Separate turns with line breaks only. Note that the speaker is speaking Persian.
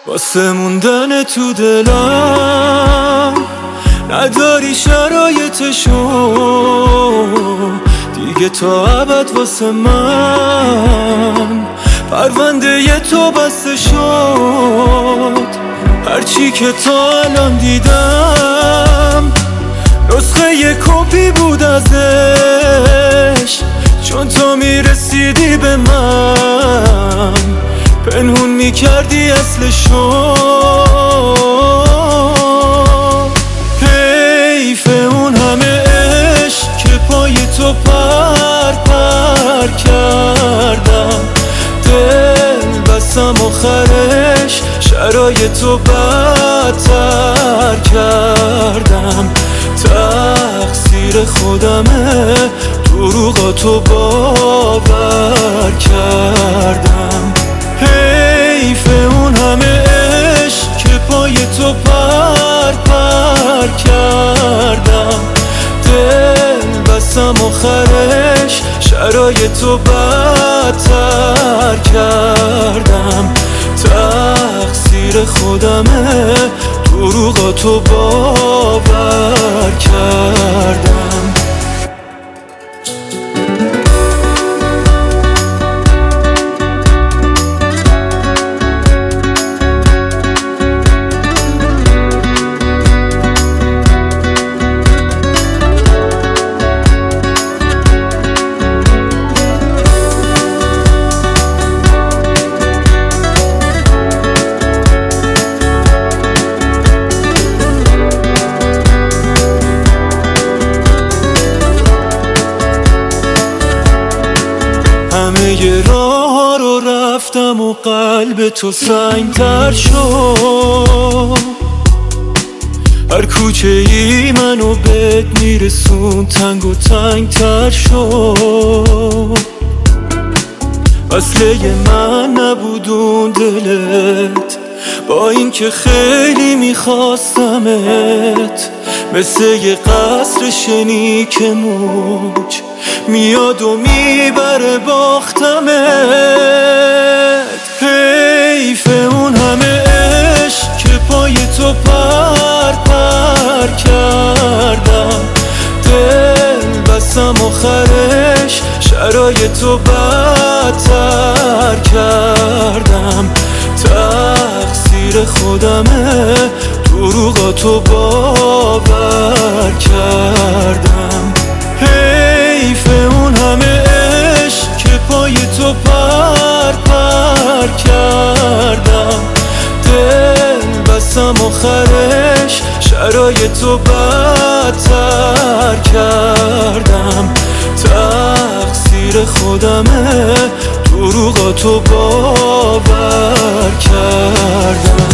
واسه موندن تو دلم نداری شرایطشو دیگه تا ابد. واسه من پرونده تو بسته شد، هرچی که تا الان دیدم نسخه یه کپی بود ازش، چون تو میرسیدی به من پنهون میکردی اصلشو. حیف اون همه عشق که پای تو پر کردم، دل بستم آخرش شرایطو بدتر کردم. تقصیر خودمه دروغاتو باور کردم. حیف اون همه عشق که پای تو پر کردم، دل بستم آخرش شرایطو بدتر کردم. تقصیر خودمه دروغاتو باور کردم. همه راه رو رفتم و قلب تو سنگ‌تر شد، هر کوچه ای منو بهت میرسون تنگ و تنگ‌تر شد. اصله من نبودون دلت، با اینکه خیلی میخواستمت، مثل یه قصر شنیک موج میاد و میبره باختمت. حیف اون همه عشق که پای تو پر کردم، دل بستم آخرش شرایطو بدتر کردم. تقصیر خودمه دروغاتو باور کردم. حیف اون همه عشق که پای تو پر کردم، دل بستم آخرش شرایطو بدتر کردم. تقصیر خودمه دروغاتو باور کردم.